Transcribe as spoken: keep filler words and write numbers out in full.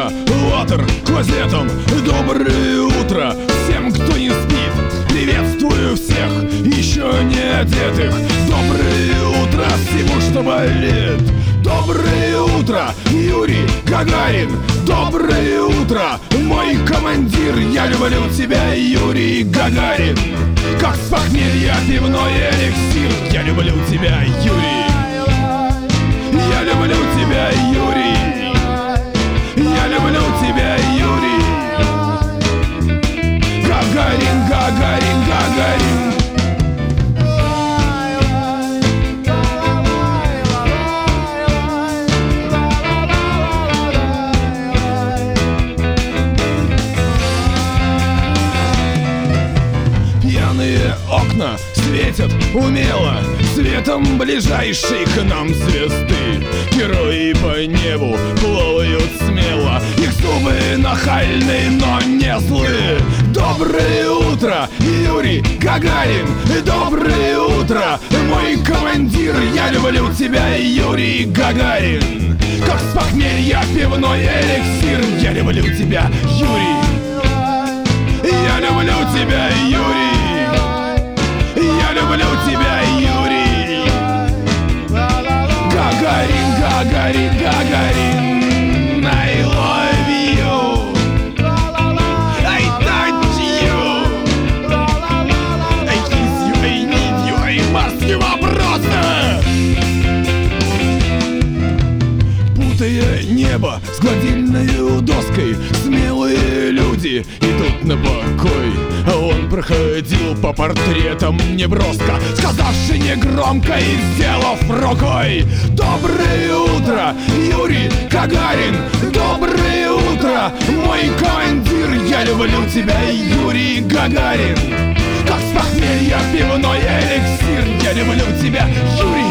утро, Water клозетом. Доброе утро всем, кто не спит. Приветствую всех еще не одетых. Доброе утро всему, что болит. Доброе утро, Юрий Гагарин. Доброе утро, мой командир. Я люблю тебя, Юрий Гагарин. Как с похмелья пивной эликсир. Я люблю тебя, Юрий. Я люблю тебя, Юрий. Я люблю тебя, Юрий. Гагарин, Гагарин, Гагарин. Пьяные окна светят умело светом ближайшей к нам звезды. Герои по небу плавают смело. Их зубы нахальны, но не злые. Доброе утро, Юрий Гагарин. Доброе утро, мой командир. Я люблю тебя, Юрий Гагарин. Как с похмелья пивной эликсир. Я люблю тебя, Юрий. Я люблю тебя, Юрий. Я люблю тебя, Юрий. Гагарин, Гагарин, Гагарин. I love you. I touch you. I kiss you, I need you. I must you вопросы. Путая небо с гладильной доской, смелые люди идут на покой. А он проходил по портретам неброско, сказавши негромко и сделав рукой: доброе утро, Юрий Гагарин. Доброе утро, мой командир. Я люблю тебя, Юрий Гагарин. Как с похмелья пивной эликсир. Я люблю тебя, Юрий.